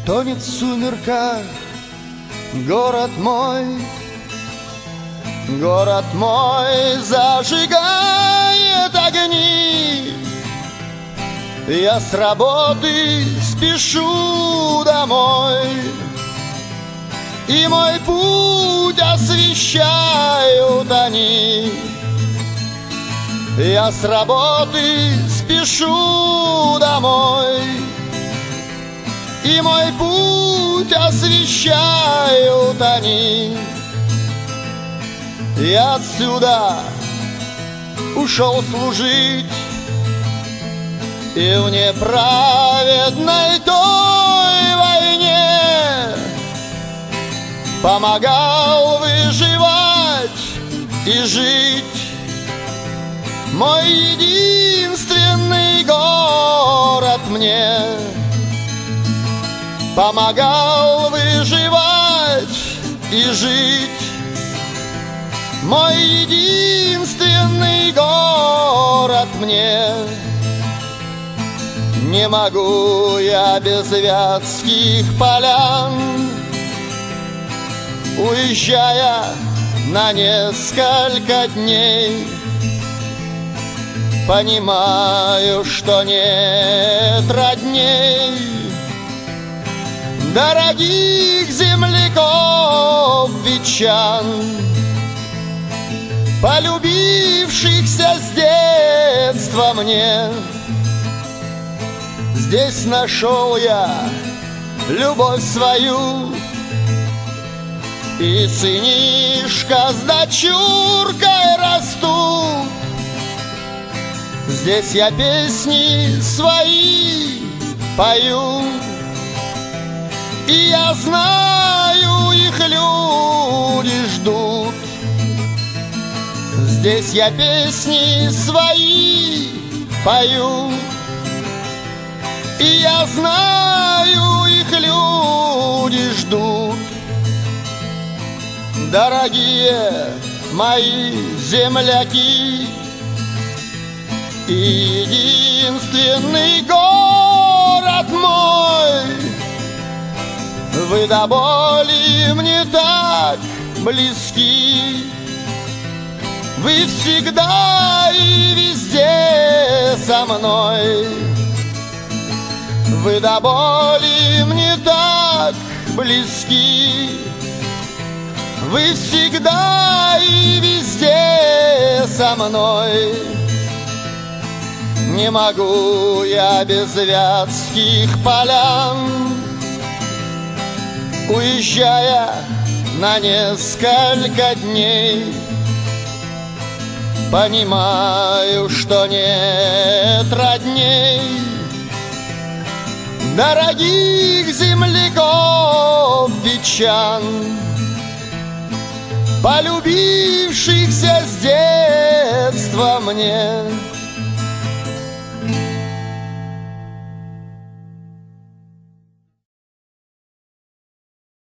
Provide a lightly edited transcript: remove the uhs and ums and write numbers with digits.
Тонет в сумерках город мой, город мой зажигает огни. Я с работы спешу домой, и мой путь освещают они. Я с работы спешу домой, и мой путь освещают они. Я отсюда ушел служить, и в неправедной той войне помогал выживать и жить. Мой единственный город мне помогал выживать и жить. Мой единственный город мне. Не могу я без вятских полян, уезжая на несколько дней. Понимаю, что нет родней, дорогих земляков ветчан, полюбившихся с детства мне. Здесь нашел я любовь свою, и сынишка с дочуркой растут. Здесь я песни свои пою, и я знаю, их люди ждут. Здесь я песни свои пою, и я знаю, их люди ждут. Дорогие мои земляки, и единственный город мой, вы до боли мне так близки. Вы всегда и везде со мной. Вы до боли мне так близки. Вы всегда и везде со мной. Не могу я без вятских полян, уезжая на несколько дней. Понимаю, что нет родней, дорогих земляков ветчан, полюбившихся с детства мне.